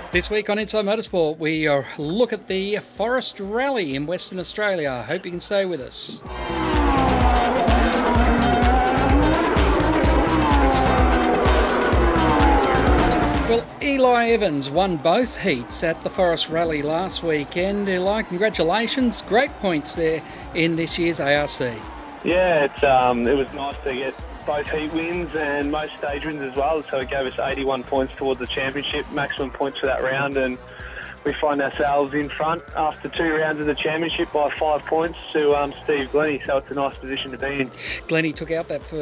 This week on Inside Motorsport, we look at the Forest Rally in Western Australia. Hope you can stay with us. Well, Eli Evans won both heats at the Forest Rally last weekend. Eli, congratulations. Great points there in this year's ARC. Yeah, it was nice to get both heat wins and most stage wins as well. So it gave us 81 points towards the championship, maximum points for that round, and we find ourselves in front after 2 rounds of the championship by 5 points to Steve Glennie. So it's a nice position to be in. Glennie took out that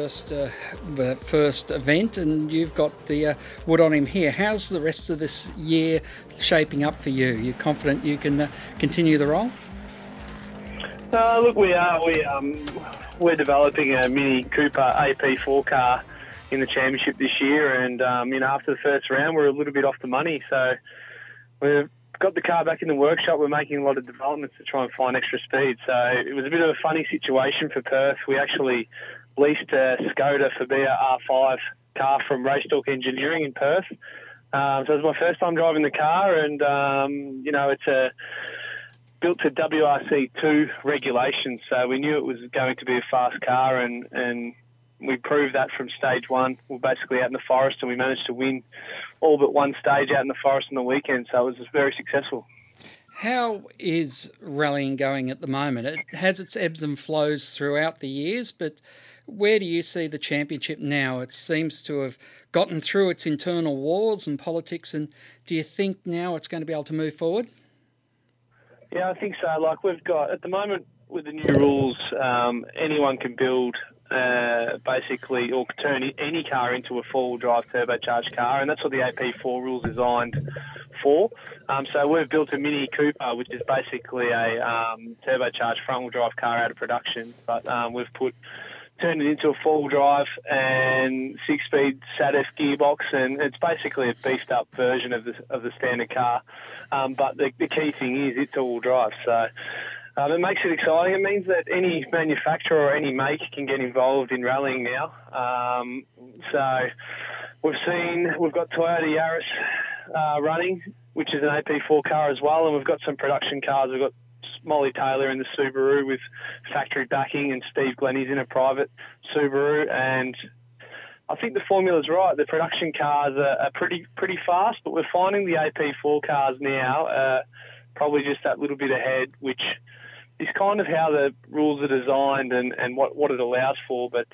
first event, and you've got the wood on him here. How's the rest of this year shaping up for you? You confident you can continue the role? Look, we are. We're developing a Mini Cooper AP4 car in the championship this year, and after the first round, we're a little bit off the money. So we've got the car back in the workshop. We're making a lot of developments to try and find extra speed. So it was a bit of a funny situation for Perth. We actually leased a Skoda Fabia R5 car from Racetalk Engineering in Perth. So it was my first time driving the car, and it's built to WRC2 regulations, so we knew it was going to be a fast car, and we proved that from stage 1. We're basically out in the forest, and we managed to win all but one stage out in the forest on the weekend, so it was very successful. How is rallying going at the moment? It has its ebbs and flows throughout the years, but where do you see the championship now? It seems to have gotten through its internal wars and politics, and do you think now it's going to be able to move forward? Yeah, I think so. Like we've got, at the moment, with the new rules, anyone can build basically or turn any car into a four-wheel drive turbocharged car, and that's what the AP4 rules are designed for. So we've built a Mini Cooper, which is basically a turbocharged front-wheel drive car out of production, but we've turned it into a four-wheel drive and 6-speed SATF gearbox, and it's basically a beefed-up version of the standard car. But the key thing is it's all-wheel drive, so it makes it exciting. It means that any manufacturer or any make can get involved in rallying now. So we've got Toyota Yaris running, which is an AP4 car as well, and we've got some production cars. We've got Molly Taylor in the Subaru with factory backing, and Steve Glennie's in a private Subaru. And I think the formula's right. The production cars are pretty fast, but we're finding the AP4 cars now probably just that little bit ahead, which is kind of how the rules are designed and what it allows for. But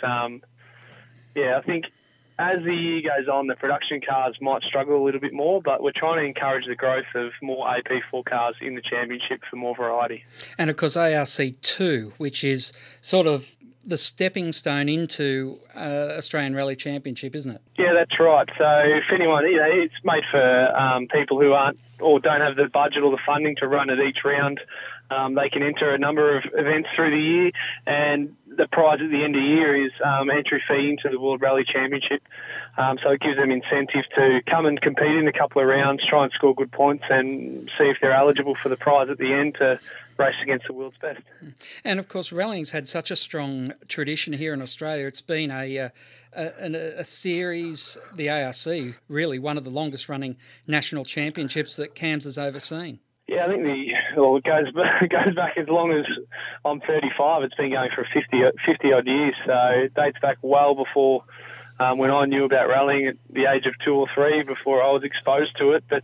I think as the year goes on, the production cars might struggle a little bit more, but we're trying to encourage the growth of more AP4 cars in the championship for more variety. And of course, ARC2, which is sort of the stepping stone into Australian Rally Championship, isn't it? Yeah, that's right. So if anyone, it's made for people who aren't or don't have the budget or the funding to run at each round. They can enter a number of events through the year, and the prize at the end of the year is entry fee into the World Rally Championship. So it gives them incentive to come and compete in a couple of rounds, try and score good points, and see if they're eligible for the prize at the end to race against the world's best. And of course, rallying's had such a strong tradition here in Australia. It's been a series, the ARC, really one of the longest running national championships that CAMS has overseen. Yeah, I think it goes back as long as I'm 35. It's been going for 50 odd years, so it dates back well before when I knew about rallying at the age of 2 or 3, before I was exposed to it. But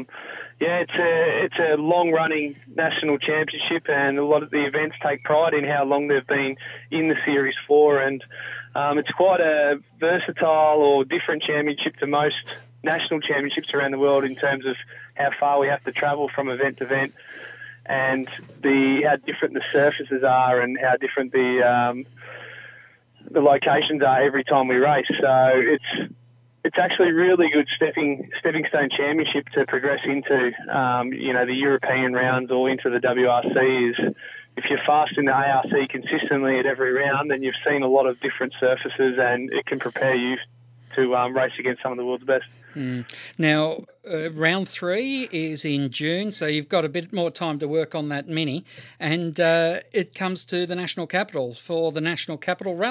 it's a long-running national championship, and a lot of the events take pride in how long they've been in the Series 4, and it's quite a versatile or different championship to most national championships around the world in terms of how far we have to travel from event to event, and how different the surfaces are, and how different the locations are every time we race. So it's actually really good stepping stone championship to progress into the European rounds or into the WRC. Is if you're fast in the ARC consistently at every round, then you've seen a lot of different surfaces, and it can prepare you to race against some of the world's best. Now, round 3 is in June, so you've got a bit more time to work on that Mini, and it comes to the National Capital for the National Capital Rally.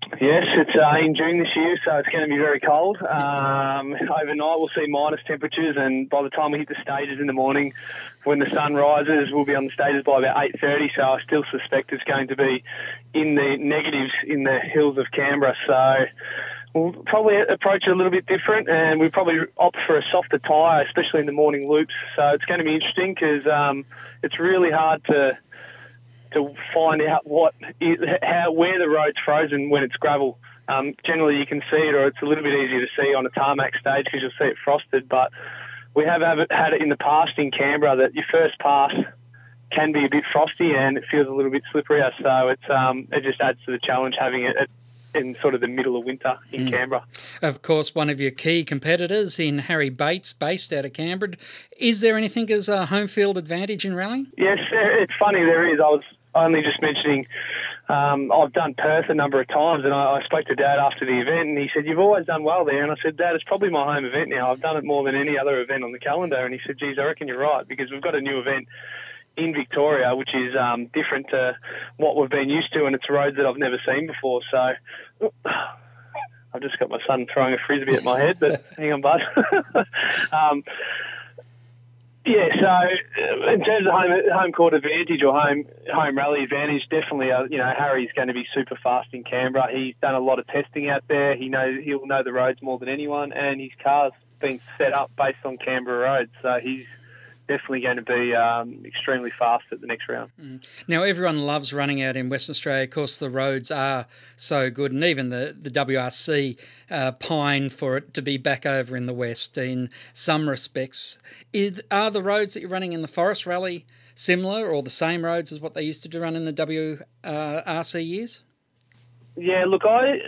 Yes, it's in June this year, so it's going to be very cold. Overnight we'll see minus temperatures, and by the time we hit the stages in the morning, when the sun rises, we'll be on the stages by about 8:30, so I still suspect it's going to be in the negatives in the hills of Canberra. So we'll probably approach it a little bit different, and we'll probably opt for a softer tyre, especially in the morning loops. So it's going to be interesting because it's really hard to find out where the road's frozen when it's gravel. Generally you can see it, or it's a little bit easier to see on a tarmac stage because you'll see it frosted, but we have had it in the past in Canberra that your first pass can be a bit frosty and it feels a little bit slipperier, so it just adds to the challenge having it in sort of the middle of winter in Canberra. Of course, one of your key competitors in Harry Bates, based out of Canberra. Is there anything as a home field advantage in rallying? Yes, it's funny, there is. I was only just mentioning I've done Perth a number of times, and I spoke to Dad after the event, and he said, "You've always done well there." And I said, "Dad, it's probably my home event now. I've done it more than any other event on the calendar." And he said, "Geez, I reckon you're right, because we've got a new event in Victoria, which is different to what we've been used to, and it's roads that I've never seen before." So I've just got my son throwing a frisbee at my head, but hang on, bud. Yeah, so in terms of home court advantage or home rally advantage, definitely, Harry's going to be super fast in Canberra. He's done a lot of testing out there. He'll know the roads more than anyone, and his car's been set up based on Canberra roads, so he's definitely going to be extremely fast at the next round. Now, everyone loves running out in Western Australia. Of course, the roads are so good, and even the WRC pine for it to be back over in the West in some respects. Are the roads that you're running in the Forest Rally similar or the same roads as what they used to run in the WRC years? Yeah, look, I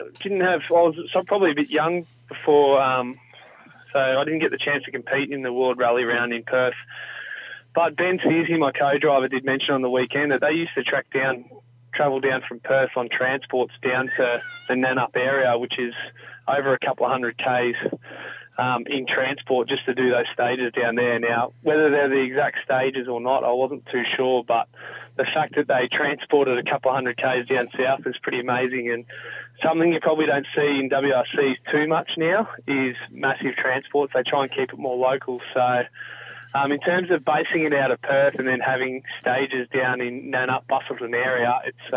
was probably a bit young before... So I didn't get the chance to compete in the World Rally Round in Perth. But Ben Searcy, my co-driver, did mention on the weekend that they used to travel down from Perth on transports down to the Nannup area, which is over a couple of 100 Ks in transport, just to do those stages down there. Now, whether they're the exact stages or not, I wasn't too sure, but the fact that they transported a couple of 100 Ks down south is pretty amazing, and something you probably don't see in WRCs too much now is massive transports. They try and keep it more local. So in terms of basing it out of Perth and then having stages down in Nannup, Busselton area, it's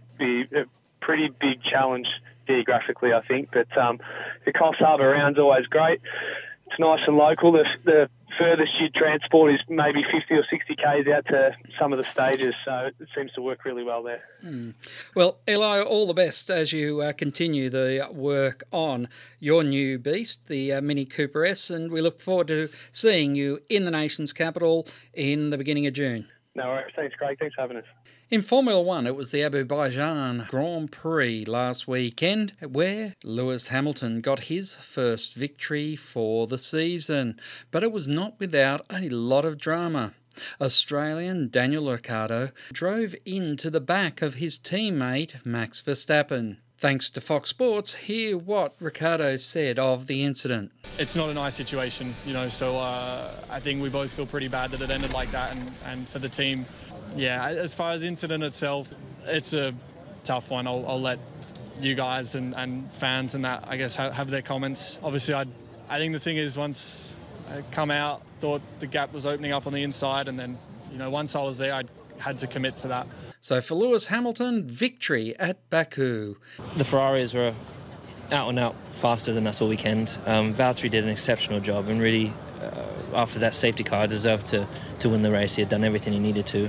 a pretty big challenge geographically, I think. But the Coffs Harbour round's always great. It's nice and local. The furthest you transport is maybe 50 or 60 Ks out to some of the stages, so it seems to work really well there. Well, Eli, all the best as you continue the work on your new beast, the Mini Cooper S, and we look forward to seeing you in the nation's capital in the beginning of June. No worries. Thanks, Craig. Thanks for having us. In Formula One, it was the Azerbaijan Grand Prix last weekend where Lewis Hamilton got his first victory for the season, but it was not without a lot of drama. Australian Daniel Ricciardo drove into the back of his teammate Max Verstappen. Thanks to Fox Sports, hear what Ricciardo said of the incident. It's not a nice situation, so I think we both feel pretty bad that it ended like that, and for the team, yeah, as far as the incident itself, it's a tough one. I'll let you guys and fans and that, I guess, have their comments. Obviously, I think the thing is, once I come out, thought the gap was opening up on the inside, and then, once I was there, I had to commit to that. So for Lewis Hamilton, victory at Baku. The Ferraris were out and out faster than us all weekend. Valtteri did an exceptional job, and really, after that safety car, deserved to win the race. He had done everything he needed to.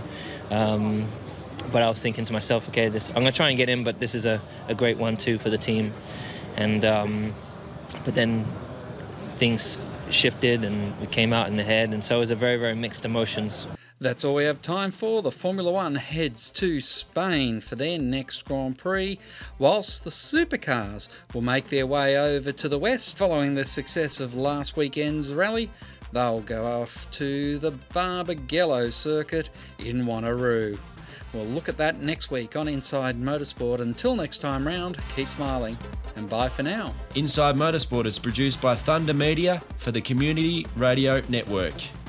But I was thinking to myself, okay, I'm going to try and get in, but this is a great one too for the team. And but then things shifted and we came out in the head, and so it was a very, very mixed emotions. That's all we have time for. The Formula One heads to Spain for their next Grand Prix, whilst the supercars will make their way over to the west. Following the success of last weekend's rally, they'll go off to the Barbagallo circuit in Wanneroo. We'll look at that next week on Inside Motorsport. Until next time round, keep smiling and bye for now. Inside Motorsport is produced by Thunder Media for the Community Radio Network.